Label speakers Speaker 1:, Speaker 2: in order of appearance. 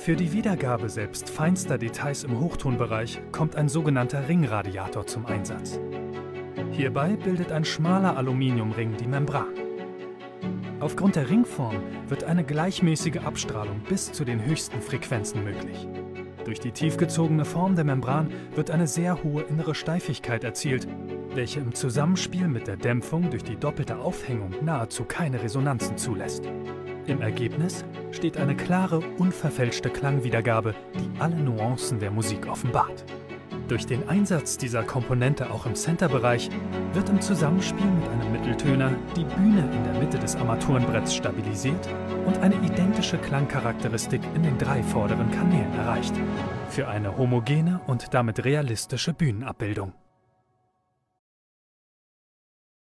Speaker 1: Für die Wiedergabe selbst feinster Details im Hochtonbereich kommt ein sogenannter Ringradiator zum Einsatz. Hierbei bildet ein schmaler Aluminiumring die Membran. Aufgrund der Ringform wird eine gleichmäßige Abstrahlung bis zu den höchsten Frequenzen möglich. Durch die tiefgezogene Form der Membran wird eine sehr hohe innere Steifigkeit erzielt, welche im Zusammenspiel mit der Dämpfung durch die doppelte Aufhängung nahezu keine Resonanzen zulässt. Im Ergebnis steht eine klare, unverfälschte Klangwiedergabe, die alle Nuancen der Musik offenbart. Durch den Einsatz dieser Komponente auch im Centerbereich wird im Zusammenspiel mit einem Mitteltöner die Bühne in der Mitte des Armaturenbretts stabilisiert und eine identische Klangcharakteristik in den 3 vorderen Kanälen erreicht. Für eine homogene und damit realistische Bühnenabbildung.